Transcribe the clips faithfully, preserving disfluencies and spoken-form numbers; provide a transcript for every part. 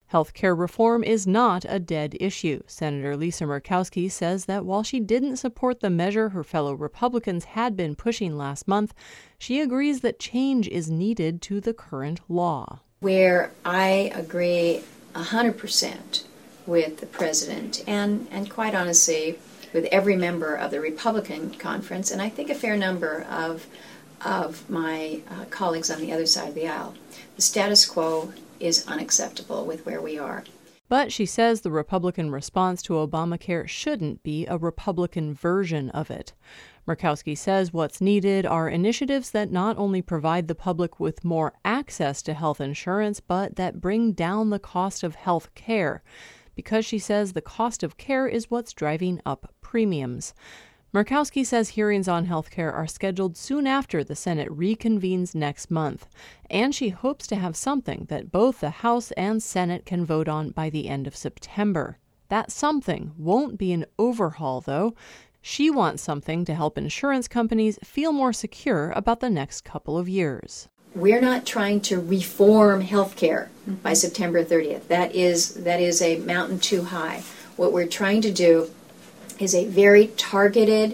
Health care reform is not a dead issue. Senator Lisa Murkowski says that while she didn't support the measure her fellow Republicans had been pushing last month, she agrees that change is needed to the current law. Where I agree one hundred percent with the president and, and quite honestly with every member of the Republican conference, and I think a fair number of, of my uh, colleagues on the other side of the aisle, the status quo is unacceptable with where we are. But she says the Republican response to Obamacare shouldn't be a Republican version of it. Murkowski says what's needed are initiatives that not only provide the public with more access to health insurance, but that bring down the cost of health care, because she says the cost of care is what's driving up premiums. Murkowski says hearings on health care are scheduled soon after the Senate reconvenes next month, and she hopes to have something that both the House and Senate can vote on by the end of September. That something won't be an overhaul, though. She wants something to help insurance companies feel more secure about the next couple of years. We're not trying to reform health care by September thirtieth. That is, that is a mountain too high. What we're trying to do is a very targeted,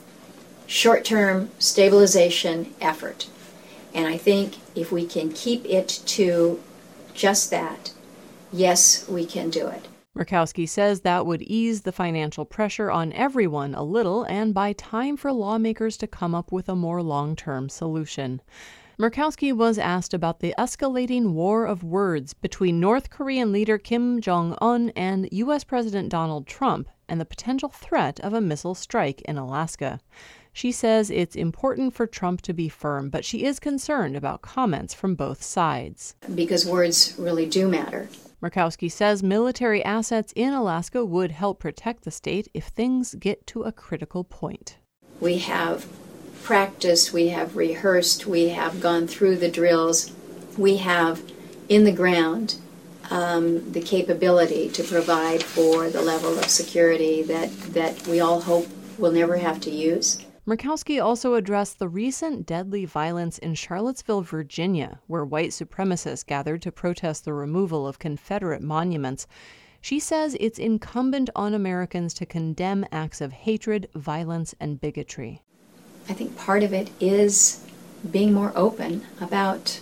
short-term stabilization effort. And I think if we can keep it to just that, yes, we can do it. Murkowski says that would ease the financial pressure on everyone a little and buy time for lawmakers to come up with a more long-term solution. Murkowski was asked about the escalating war of words between North Korean leader Kim Jong-un and U S President Donald Trump and the potential threat of a missile strike in Alaska. She says it's important for Trump to be firm, but she is concerned about comments from both sides. Because words really do matter. Murkowski says military assets in Alaska would help protect the state if things get to a critical point. We have practiced, we have rehearsed, we have gone through the drills, we have in the ground um, the capability to provide for the level of security that, that we all hope we'll never have to use. Murkowski also addressed the recent deadly violence in Charlottesville, Virginia, where white supremacists gathered to protest the removal of Confederate monuments. She says it's incumbent on Americans to condemn acts of hatred, violence, and bigotry. I think part of it is being more open about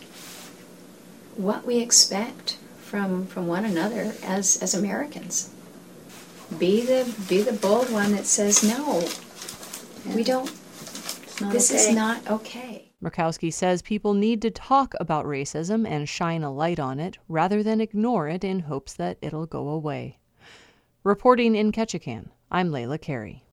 what we expect from from one another as, as Americans. Be the be the bold one that says, no, yeah. we don't, this okay. is not okay. Murkowski says people need to talk about racism and shine a light on it rather than ignore it in hopes that it'll go away. Reporting in Ketchikan, I'm Layla Carey.